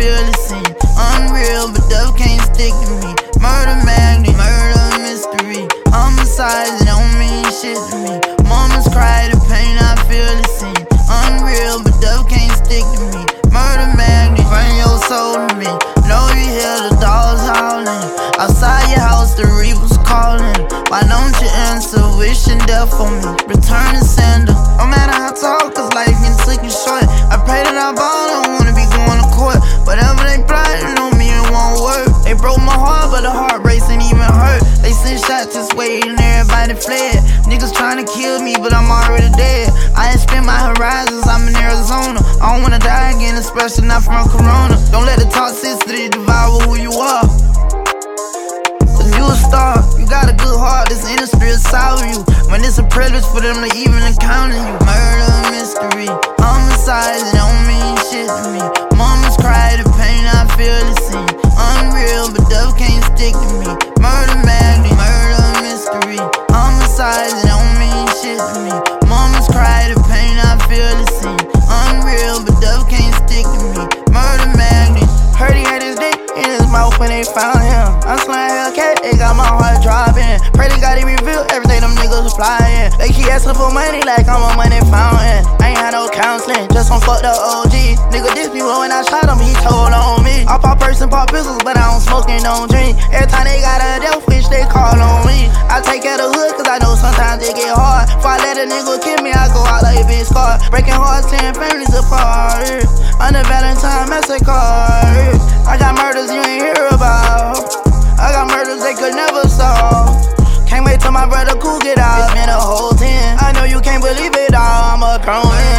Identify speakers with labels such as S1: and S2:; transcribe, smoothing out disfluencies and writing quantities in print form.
S1: feel the scene. Unreal, but death can't stick to me. Murder magnet, murder mystery. Homicides don't mean shit to me. Mamas cry the pain, I feel the scene. Unreal, but death can't stick to me. Murder magnet, bring your soul to me. Know you hear the dogs howling. Outside your house, the reapers calling. Why don't you answer? Wishing death for me. Return to sender. No matter how tall, cause life can take you short. I pray that I ball, don't wanna be going to court. Whatever they plotting on me, it won't work. They broke my heart, but the heart breaks ain't even hurt. They sent shots this way and everybody fled. Niggas trying to kill me, but I'm already dead. I ain't spent my horizons, I'm in Arizona. I don't wanna die again, especially not from corona. Don't let the toxicity devour who you are. Cause you a star, you got a good heart, this industry will solve you. When it's a privilege for them to even encounter you. Murder mystery, homicides don't mean shit to me. Mamas cry the pain, I feel the scene. Unreal, but death can't stick to me. Murder magnet, murder mystery. Homicides don't mean shit to me. Mamas cry the pain, I feel the scene. Unreal, but death can't stick to me. Murder magnet. Heard he had his dick in his mouth when they found him. I'm slaying Hellcat, they got my heart dropping. Pray to God he revealed everything them niggas flying. They keep asking for money like I'm a money fountain. I ain't had no counseling, just on fuck the OG. Nigga diss me when I shot him, he told on me. I pop purse and pop pistols, but I don't smoke and don't drink. Every time they got a death wish, they call on me. I take care of the hood, cause I know sometimes it get hard. If I let a nigga kill me, I go out like a big scar. Breaking hearts, tearing families apart. Under Valentine massacre. I got murders you ain't hear about. I got murders they could never solve. Can't wait till my brother Cool get out. It's been a whole 10. I know you can't believe it all, I'm a grown man.